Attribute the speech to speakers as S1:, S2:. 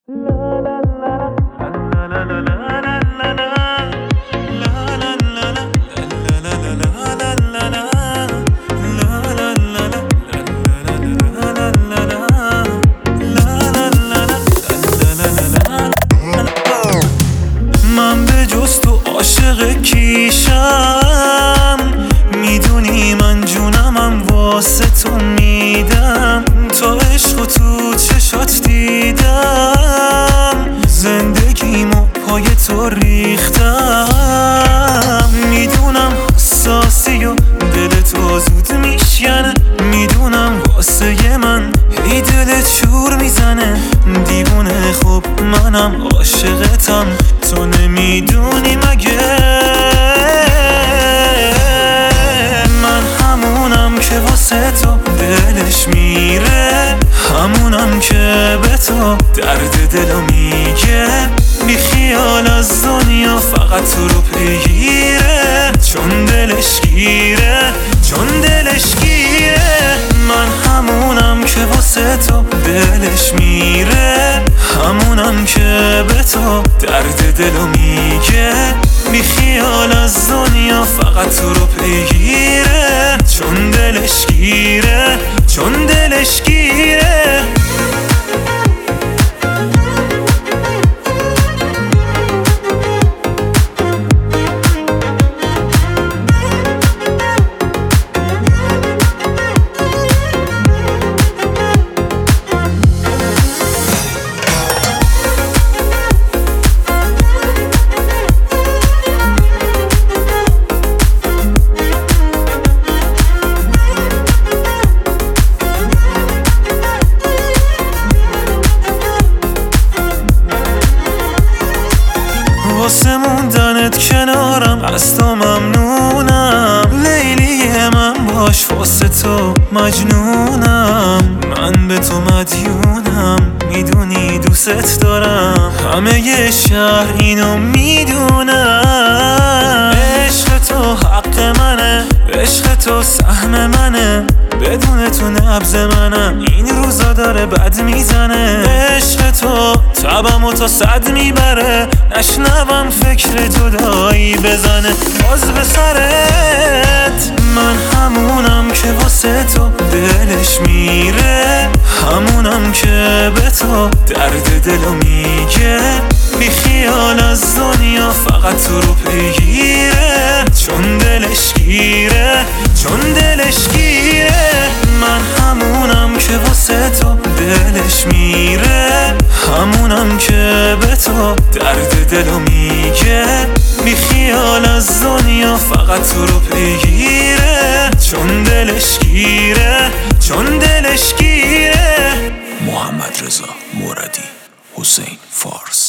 S1: من به جز تو عاشق کیشم، میدونی من جونمم واسه تو میدم. تا عشق و تو چشات دیدم، زندگیمو پای تو ریختم. میدونم حساسی و دل تو زود میشکنه، میدونم واسه من هی دلت شور میزنه. دیوونه خوب منم عاشقتم، تو نمیدونی مگه؟ من همونم که واسه تو دلش میره، همونم که به تو درد دلو میگه. بی خیال از دنیا فقط تو رو پیگیره، چون دلش گیره، چون دلش گیره. من همونم که واسه تو دلش میره، همونم که به تو درد دلو میگه. بی خیال از دنیا فقط تو رو پیگیره، چون دلش گیره، چون دلش گیره. واسه موندنت کنارم، از تو ممنونم. لیلی من باش، واسه تو مجنونم. من به تو مدیونم، میدونی دوست دارم. همه ی شهر اینو میدونم. عشق تو حق منه، عشق تو سهم منه. بدون تو نبض منم این روزا داره بد میزنه. عشق تو تبمو تا 100 میبره، نشنوم فکر جدایی بزنه باز به سرت. من همونم که واسه تو دلش میره، همونم که به تو درد دلو میگه. بی خیال از دنیا فقط تو رو پیگیره، چون دلش گیره، چون دلش گیره. من همونم که واسه تو دلش میره، همونم که به تو درد دلو میگه. بی خیال از دنیا فقط تو رو پیگیره، چون دلش گیره، چون دلش گیره.
S2: محمد رضا موردی، حسین فارس.